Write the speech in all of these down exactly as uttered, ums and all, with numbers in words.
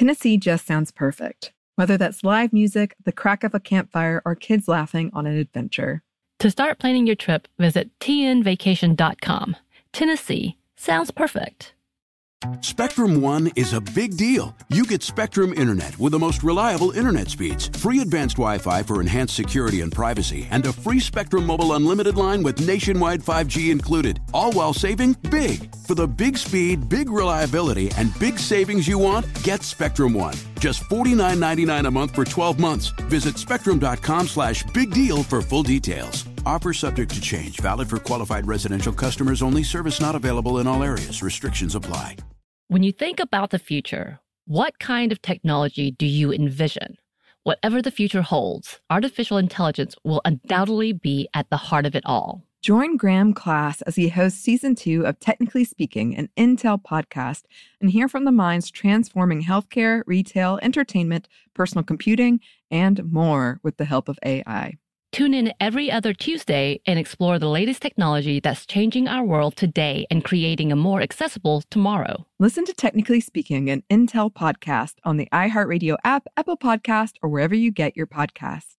Tennessee just sounds perfect. Whether that's live music, the crack of a campfire, or kids laughing on an adventure. To start planning your trip, visit T N vacation dot com. Tennessee sounds perfect. Spectrum One is a big deal. You get Spectrum Internet with the most reliable internet speeds, free advanced Wi-Fi for enhanced security and privacy, and a free Spectrum Mobile Unlimited line with nationwide five G included, all while saving big. For the big speed, big reliability, and big savings you want, get Spectrum One. Just forty-nine ninety-nine a month for twelve months. Visit spectrum.com slash big deal for full details. Offer subject to change. Valid for qualified residential customers only. Service not available in all areas. Restrictions apply. When you think about the future, what kind of technology do you envision? Whatever the future holds, artificial intelligence will undoubtedly be at the heart of it all. Join Graham Class as he hosts season two of Technically Speaking, an Intel podcast, and hear from the minds transforming healthcare, retail, entertainment, personal computing, and more with the help of A I. Tune in every other Tuesday and explore the latest technology that's changing our world today and creating a more accessible tomorrow. Listen to Technically Speaking, an Intel podcast on the iHeartRadio app, Apple Podcast, or wherever you get your podcasts.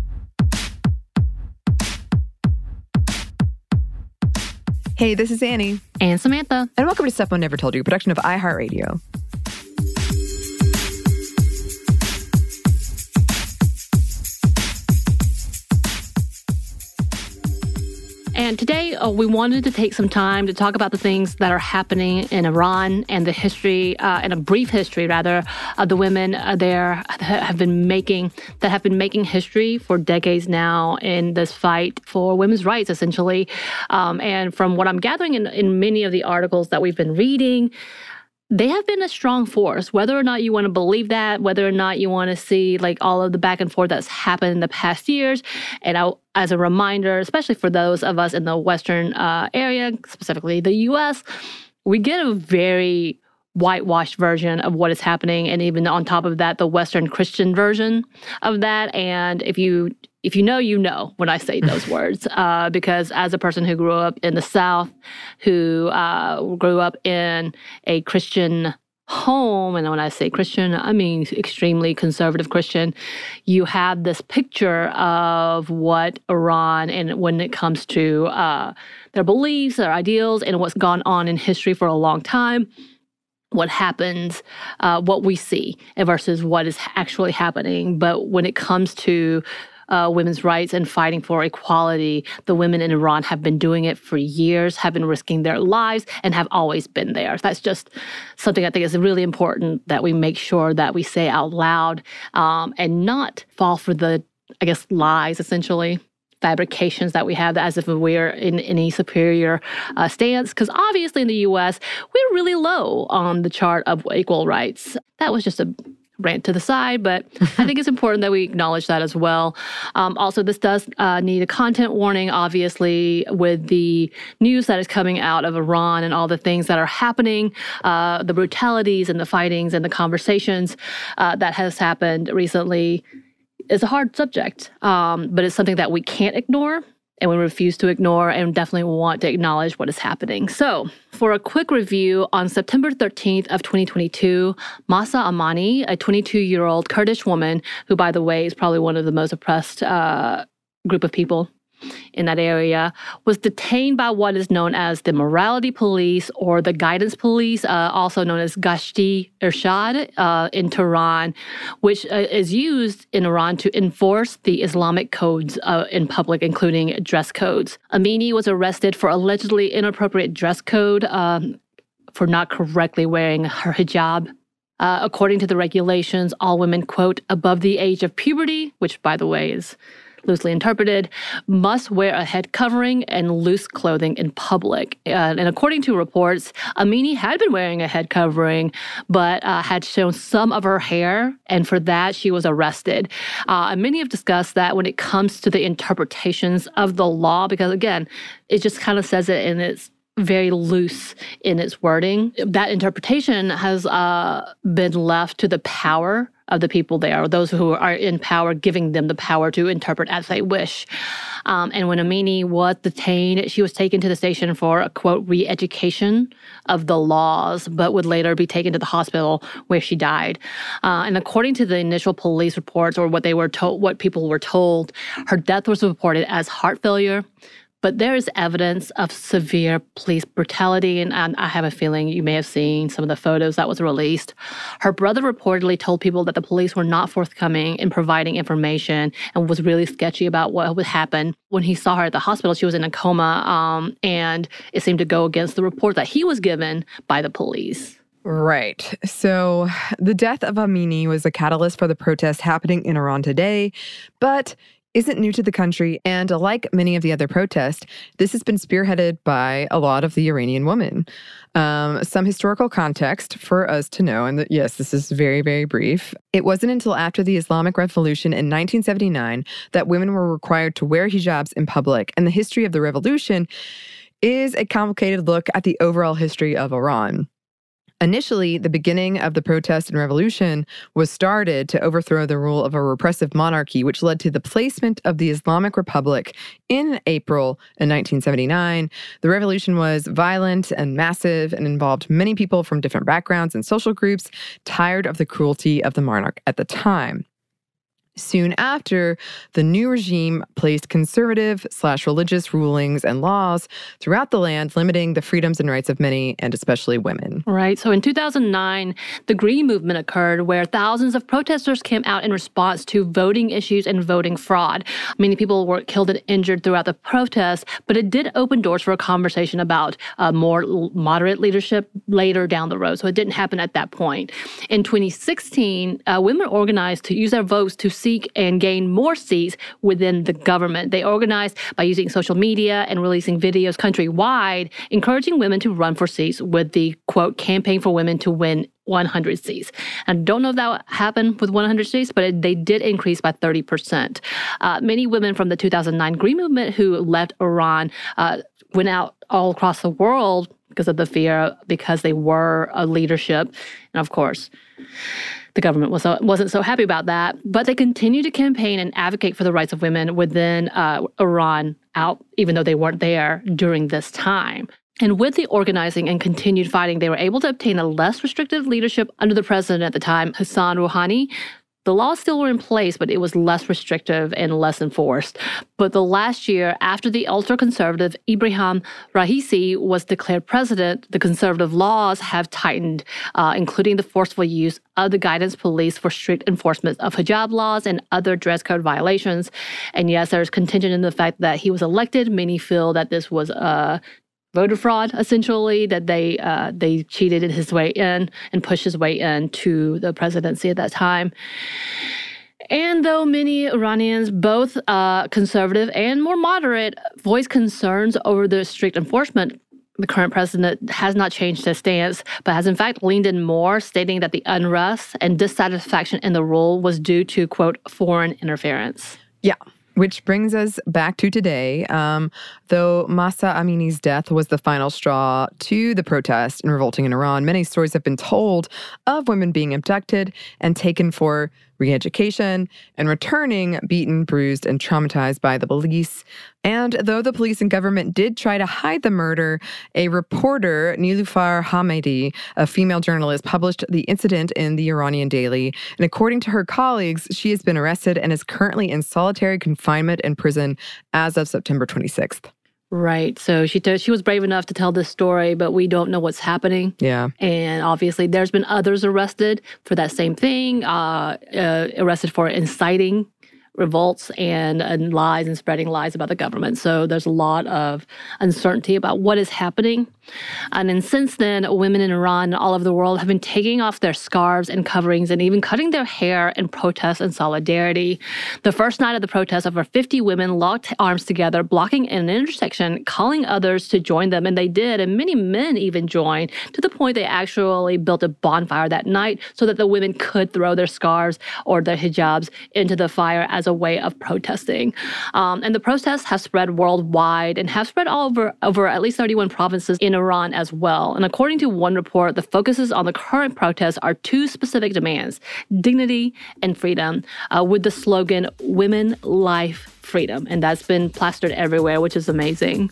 Hey, this is Annie. And Samantha. And welcome to Stuff Mom Never Told You, a production of iHeartRadio. And today, uh, we wanted to take some time to talk about the things that are happening in Iran and the history, uh, and a brief history, rather, of the women uh, there that have been making that have been making history for decades now in this fight for women's rights, essentially. Um, and from what I'm gathering in, in many of the articles that we've been reading, they have been a strong force, whether or not you want to believe that, whether or not you want to see like all of the back and forth that's happened in the past years. And I, as a reminder, especially for those of us in the Western uh, area, specifically the U S, we get a very whitewashed version of what is happening. And even on top of that, the Western Christian version of that. And if you If you know, you know when I say those words, uh, because as a person who grew up in the South, who uh, grew up in a Christian home, and when I say Christian, I mean extremely conservative Christian, you have this picture of what Iran, and when it comes to uh, their beliefs, their ideals, and what's gone on in history for a long time, what happens, uh, what we see versus what is actually happening. But when it comes to Uh, women's rights and fighting for equality, the women in Iran have been doing it for years, have been risking their lives, and have always been there. That's just something I think is really important that we make sure that we say out loud, um, and not fall for the, I guess, lies, essentially, fabrications that we have as if we're in any superior uh, stance. Because obviously in the U S, we're really low on the chart of equal rights. That was just a rant to the side, but I think it's important that we acknowledge that as well. Um, also, this does uh, need a content warning, obviously, with the news that is coming out of Iran and all the things that are happening, uh, the brutalities and the fightings and the conversations uh, that has happened recently is a hard subject, um, but it's something that we can't ignore. And we refuse to ignore and definitely want to acknowledge what is happening. So, for a quick review, on September thirteenth of twenty twenty-two, Mahsa Amini, a twenty-two-year-old Kurdish woman, who, by the way, is probably one of the most oppressed uh, group of people in that area, was detained by what is known as the Morality Police or the Guidance Police, uh, also known as Gashti Irshad, uh, in Tehran, which uh, is used in Iran to enforce the Islamic codes uh, in public, including dress codes. Amini was arrested for allegedly inappropriate dress code, um, for not correctly wearing her hijab. Uh, according to the regulations, all women, quote, above the age of puberty, which, by the way, is loosely interpreted, must wear a head covering and loose clothing in public. Uh, and according to reports, Amini had been wearing a head covering, but uh, had shown some of her hair, and for that, she was arrested. Uh, and many have discussed that when it comes to the interpretations of the law, because again, it just kind of says it in its very loose in its wording. That interpretation has uh, been left to the power of the people there, or those who are in power, giving them the power to interpret as they wish. Um, and when Amini was detained, she was taken to the station for a, quote, re-education of the laws, but would later be taken to the hospital where she died. Uh, and according to the initial police reports, or what they were told, what people were told, her death was reported as heart failure. But there is evidence of severe police brutality, and I have a feeling you may have seen some of the photos that was released. Her brother reportedly told people that the police were not forthcoming in providing information and was really sketchy about what would happen. When he saw her at the hospital, she was in a coma, um, and it seemed to go against the report that he was given by the police. Right. So the death of Amini was a catalyst for the protests happening in Iran today, but isn't new to the country, and like many of the other protests, this has been spearheaded by a lot of the Iranian women. Um, some historical context for us to know, and that, yes, this is very, very brief. It wasn't until after the Islamic Revolution in nineteen seventy-nine that women were required to wear hijabs in public, and the history of the revolution is a complicated look at the overall history of Iran. Initially, the beginning of the protest and revolution was started to overthrow the rule of a repressive monarchy, which led to the placement of the Islamic Republic in April in nineteen seventy-nine. The revolution was violent and massive and involved many people from different backgrounds and social groups tired of the cruelty of the monarch at the time. Soon after, the new regime placed conservative slash religious rulings and laws throughout the land, limiting the freedoms and rights of many, and especially women. Right. So in two thousand nine, the Green Movement occurred, where thousands of protesters came out in response to voting issues and voting fraud. Many people were killed and injured throughout the protests, but it did open doors for a conversation about uh, more moderate leadership later down the road. So it didn't happen at that point. In twenty sixteen, uh, women organized to use their votes to seek and gain more seats within the government. They organized by using social media and releasing videos countrywide, encouraging women to run for seats with the, quote, campaign for women to win one hundred seats. I don't know if that happened with one hundred seats, but it, they did increase by thirty percent. Uh, many women from the two thousand nine Green Movement who left Iran uh, went out all across the world because of the fear, because they were a leadership. And of course, the government was so, wasn't so happy about that, but they continued to campaign and advocate for the rights of women within uh, Iran, out even though they weren't there during this time. And with the organizing and continued fighting, they were able to obtain a less restrictive leadership under the president at the time, Hassan Rouhani. The laws still were in place, but it was less restrictive and less enforced. But the last year, after the ultra-conservative Ebrahim Raisi was declared president, the conservative laws have tightened, uh, including the forceful use of the guidance police for strict enforcement of hijab laws and other dress code violations. And yes, there's contingent in the fact that he was elected. Many feel that this was a voter fraud, essentially, that they uh, they cheated in his way in and pushed his way into the presidency at that time. And though many Iranians, both uh, conservative and more moderate, voice concerns over the strict enforcement, the current president has not changed his stance, but has in fact leaned in more, stating that the unrest and dissatisfaction in the rule was due to, quote, foreign interference. Yeah. Which brings us back to today. Um, though Mahsa Amini's death was the final straw to the protest and revolting in Iran, many stories have been told of women being abducted and taken for re-education and returning beaten, bruised, and traumatized by the police. And though the police and government did try to hide the murder, a reporter, Niloufar Hamedi, a female journalist, published the incident in the Iranian Daily. And according to her colleagues, she has been arrested and is currently in solitary confinement in prison as of September twenty-sixth. Right. So she t- she was brave enough to tell this story, but we don't know what's happening. Yeah. And obviously there's been others arrested for that same thing, uh, uh, arrested for inciting revolts and, and lies and spreading lies about the government. So there's a lot of uncertainty about what is happening. And then since then, women in Iran and all over the world have been taking off their scarves and coverings and even cutting their hair in protest and solidarity. The first night of the protest, over fifty women locked arms together, blocking an intersection, calling others to join them. And they did. And many men even joined, to the point they actually built a bonfire that night so that the women could throw their scarves or their hijabs into the fire as a way of protesting. Um, and the protests have spread worldwide and have spread all over, over at least thirty-one provinces in Iran as well. And according to one report, the focuses on the current protests are two specific demands: dignity and freedom, uh, with the slogan, "Women, Life, Freedom." And that's been plastered everywhere, which is amazing.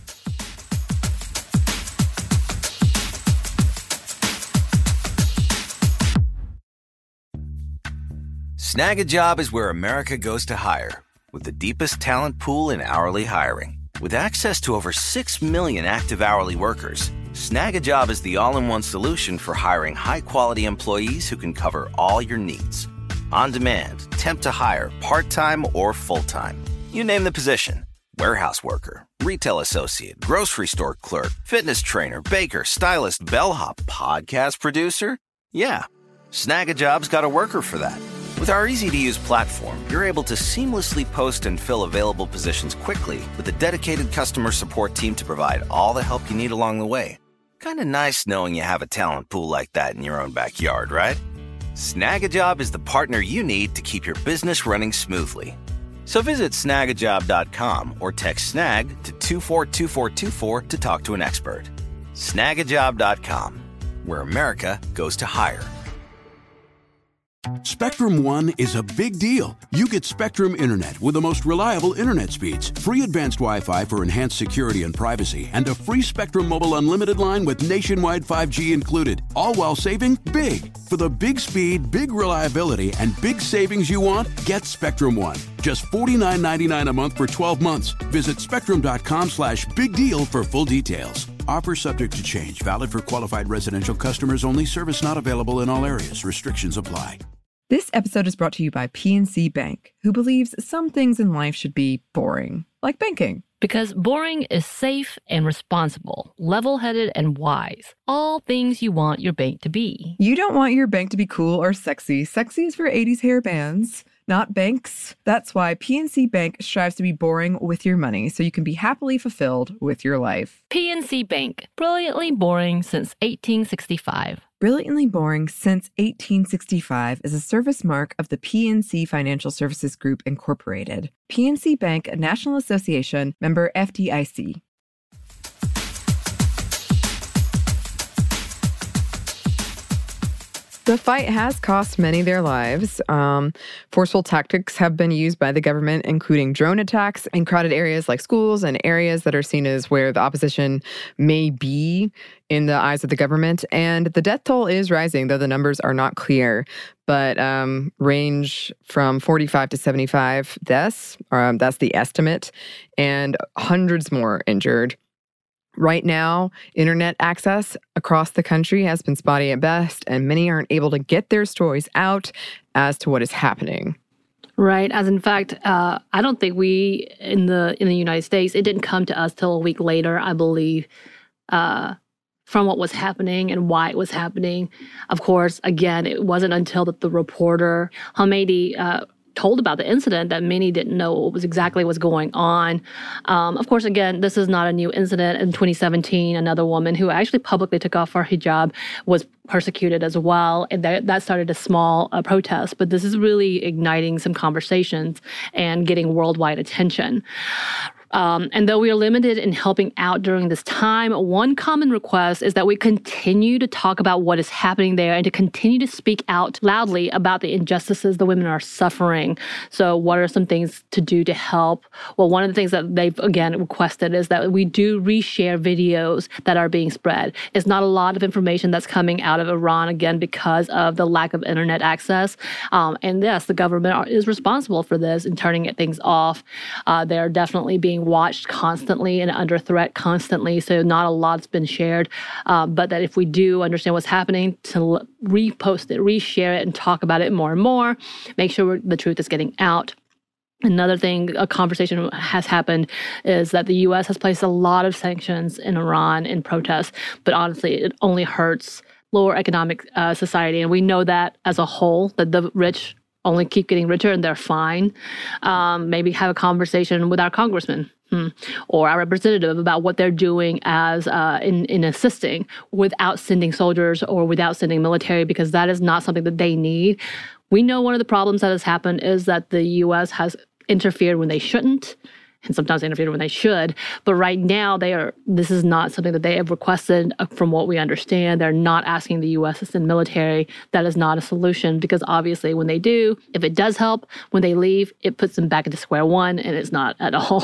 Snag a Job is where America goes to hire, with the deepest talent pool in hourly hiring. With access to over six million active hourly workers, Snag a Job is the all-in-one solution for hiring high-quality employees who can cover all your needs. On demand, temp to hire, part-time or full-time. You name the position: warehouse worker, retail associate, grocery store clerk, fitness trainer, baker, stylist, bellhop, podcast producer. Yeah, Snag a Job's got a worker for that. With our easy-to-use platform, you're able to seamlessly post and fill available positions quickly with a dedicated customer support team to provide all the help you need along the way. Kind of nice knowing you have a talent pool like that in your own backyard, right? Snag a Job is the partner you need to keep your business running smoothly. So visit snag a job dot com or text SNAG to two four two four two four to talk to an expert. snag a job dot com, where America goes to hire. Spectrum One is a big deal. You get Spectrum Internet with the most reliable internet speeds, free advanced Wi-Fi for enhanced security and privacy, and a free Spectrum Mobile Unlimited line with nationwide five G included, all while saving big. For the big speed, big reliability, and big savings you want, get Spectrum One. Just forty-nine ninety-nine a month for twelve months. Visit spectrum.com slash big deal for full details. Offer subject to change. Valid for qualified residential customers only. Service not available in all areas. Restrictions apply. This episode is brought to you by P N C Bank, who believes some things in life should be boring, like banking. Because boring is safe and responsible, level-headed and wise. All things you want your bank to be. You don't want your bank to be cool or sexy. Sexy is for eighties hair bands, not banks. That's why P N C Bank strives to be boring with your money so you can be happily fulfilled with your life. P N C Bank, brilliantly boring since eighteen sixty-five. Brilliantly Boring Since eighteen sixty-five is a service mark of the P N C Financial Services Group, Incorporated. P N C Bank, a National Association, member F D I C. The fight has cost many their lives. Um, forceful tactics have been used by the government, including drone attacks in crowded areas like schools and areas that are seen as where the opposition may be in the eyes of the government. And the death toll is rising, though the numbers are not clear, but um, range from forty-five to seventy-five deaths. Um, that's the estimate, and hundreds more injured. Right now, internet access across the country has been spotty at best, and many aren't able to get their stories out as to what is happening. Right. As in fact, uh, I don't think we in the in the United States, it didn't come to us till a week later, I believe, uh, from what was happening and why it was happening. Of course, again, it wasn't until that the reporter Hamedi uh, told about the incident that many didn't know what was exactly what's going on. Um, of course, again, this is not a new incident. In twenty seventeen, another woman who actually publicly took off her hijab was persecuted as well, and that, that started a small uh, protest. But this is really igniting some conversations and getting worldwide attention. Um, and though we are limited in helping out during this time, one common request is that we continue to talk about what is happening there and to continue to speak out loudly about the injustices the women are suffering. So what are some things to do to help? Well, one of the things that they've, again, requested is that we do reshare videos that are being spread. It's not a lot of information that's coming out of Iran, again, because of the lack of internet access. Um, and yes, the government is responsible for this and turning things off. Uh, they're definitely being watched constantly and under threat constantly, so not a lot's been shared. Uh, but that if we do understand what's happening, to l- repost it, reshare it, and talk about it more and more, make sure the truth is getting out. Another thing, a conversation has happened, is that the U S has placed a lot of sanctions in Iran in protest, but honestly, it only hurts lower economic uh, society. And we know that as a whole, that the rich only keep getting richer and they're fine. Um, maybe have a conversation with our congressman hmm, or our representative about what they're doing as uh, in, in assisting without sending soldiers or without sending military, because that is not something that they need. We know one of the problems that has happened is that the U S has interfered when they shouldn't, and sometimes they interfere when they should. But right now, they are. This is not something that they have requested. From what we understand, they're not asking the U S to send military. That is not a solution, because obviously when they do, if it does help, when they leave, it puts them back into square one, and it's not at all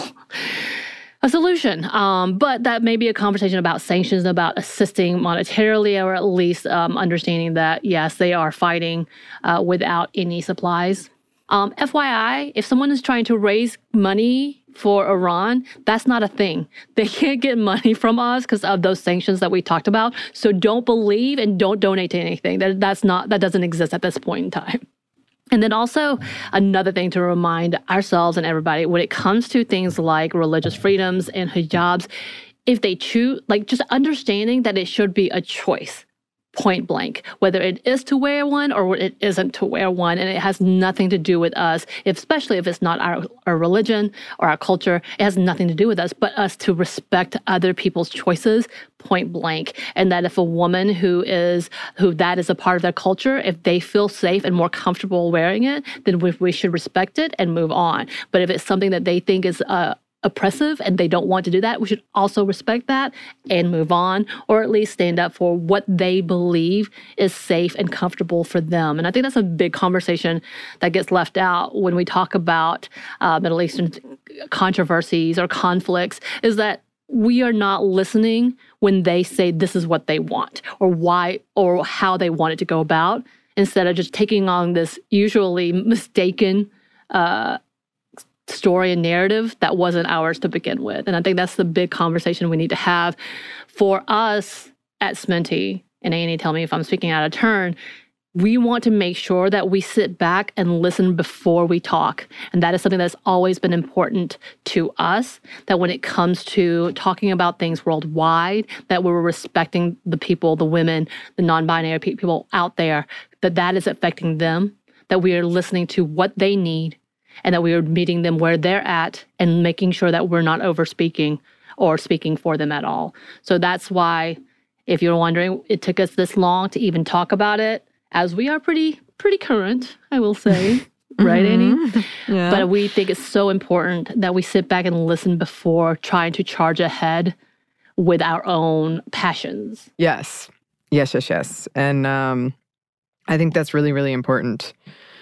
a solution. Um, but that may be a conversation about sanctions, about assisting monetarily, or at least um, understanding that, yes, they are fighting uh, without any supplies. Um, F Y I, if someone is trying to raise money for Iran, that's not a thing. They can't get money from us because of those sanctions that we talked about. So don't believe and don't donate to anything. That, that's not, that doesn't exist at this point in time. And then also another thing to remind ourselves and everybody, when it comes to things like religious freedoms and hijabs, if they choose, like just understanding that it should be a choice. Point blank, whether it is to wear one or it isn't to wear one. And it has nothing to do with us, if, especially if it's not our, our religion or our culture. It has nothing to do with us, but us to respect other people's choices, point blank. And that if a woman who is, who that is a part of their culture, if they feel safe and more comfortable wearing it, then we, we should respect it and move on. But if it's something that they think is uh, oppressive and they don't want to do that, we should also respect that and move on, or at least stand up for what they believe is safe and comfortable for them. And I think that's a big conversation that gets left out when we talk about uh, Middle Eastern controversies or conflicts, is that we are not listening when they say this is what they want or why or how they want it to go about, instead of just taking on this usually mistaken uh story and narrative that wasn't ours to begin with. And I think that's the big conversation we need to have for us at Sminty. And Annie, tell me if I'm speaking out of turn. We want to make sure that we sit back and listen before we talk. And that is something that's always been important to us, that when it comes to talking about things worldwide, that we're respecting the people, the women, the non-binary people out there, that that is affecting them, that we are listening to what they need, and that we are meeting them where they're at and making sure that we're not over-speaking or speaking for them at all. So that's why, if you're wondering, it took us this long to even talk about it, as we are pretty pretty current, I will say. Right, mm-hmm. Annie? Yeah. But we think it's so important that we sit back and listen before trying to charge ahead with our own passions. Yes. Yes, yes, yes. And um, I think that's really, really important.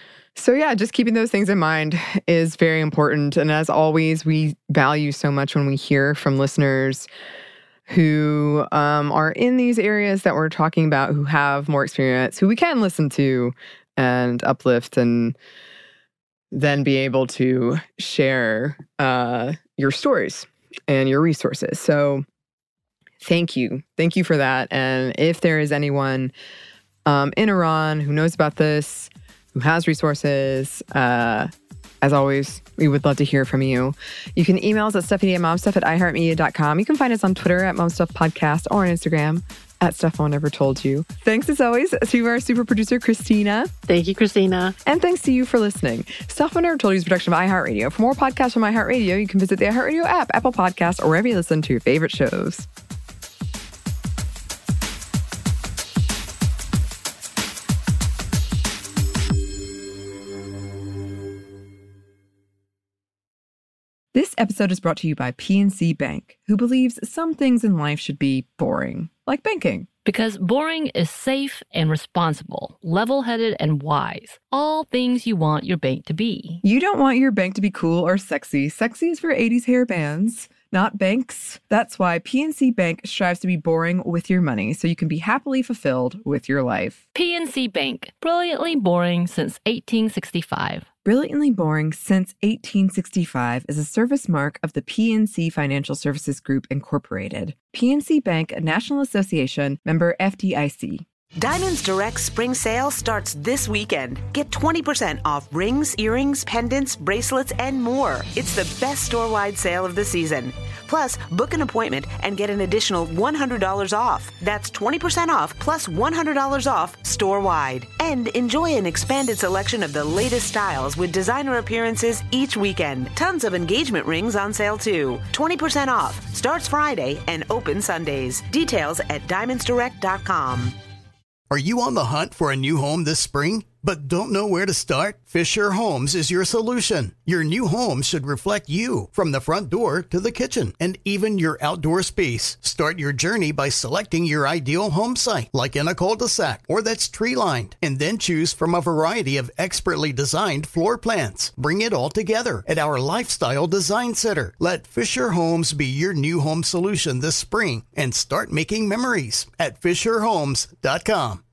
So yeah, just keeping those things in mind is very important. And as always, we value so much when we hear from listeners who um, are in these areas that we're talking about, who have more experience, who we can listen to and uplift, and then be able to share uh, your stories and your resources. So thank you. Thank you for that. And if there is anyone um, in Iran who knows about this, who has resources, uh, as always, we would love to hear from you. You can email us at Stephanie at momstuff at iheartmedia dot com. You can find us on Twitter at momstuffpodcast or on Instagram at Stuff No One Ever Told You. Thanks as always to our super producer, Christina. Thank you, Christina. And thanks to you for listening. Stuff No One Ever Told You is a production of iHeartRadio. For more podcasts from iHeartRadio, you can visit the iHeartRadio app, Apple Podcasts, or wherever you listen to your favorite shows. This episode is brought to you by P N C Bank, who believes some things in life should be boring, like banking. Because boring is safe and responsible, level-headed and wise. All things you want your bank to be. You don't want your bank to be cool or sexy. Sexy is for eighties hair bands, not banks. That's why P N C Bank strives to be boring with your money, so you can be happily fulfilled with your life. P N C Bank, brilliantly boring since eighteen sixty-five. Brilliantly Boring Since eighteen sixty-five is a service mark of the P N C Financial Services Group, Incorporated. P N C Bank, a National Association, member F D I C. Diamonds Direct Spring Sale starts this weekend. Get twenty percent off rings, earrings, pendants, bracelets, and more. It's the best store-wide sale of the season. Plus, book an appointment and get an additional one hundred dollars off. That's twenty percent off plus one hundred dollars off store-wide. And enjoy an expanded selection of the latest styles with designer appearances each weekend. Tons of engagement rings on sale too. twenty percent off. Starts Friday and open Sundays. Details at diamonds direct dot com. Are you on the hunt for a new home this spring? but don't know where to start? Fisher Homes is your solution. Your new home should reflect you, from the front door to the kitchen and even your outdoor space. Start your journey by selecting your ideal home site, like in a cul-de-sac or that's tree-lined, and then choose from a variety of expertly designed floor plans. Bring it all together at our Lifestyle Design Center. Let Fisher Homes be your new home solution this spring and start making memories at fisher homes dot com.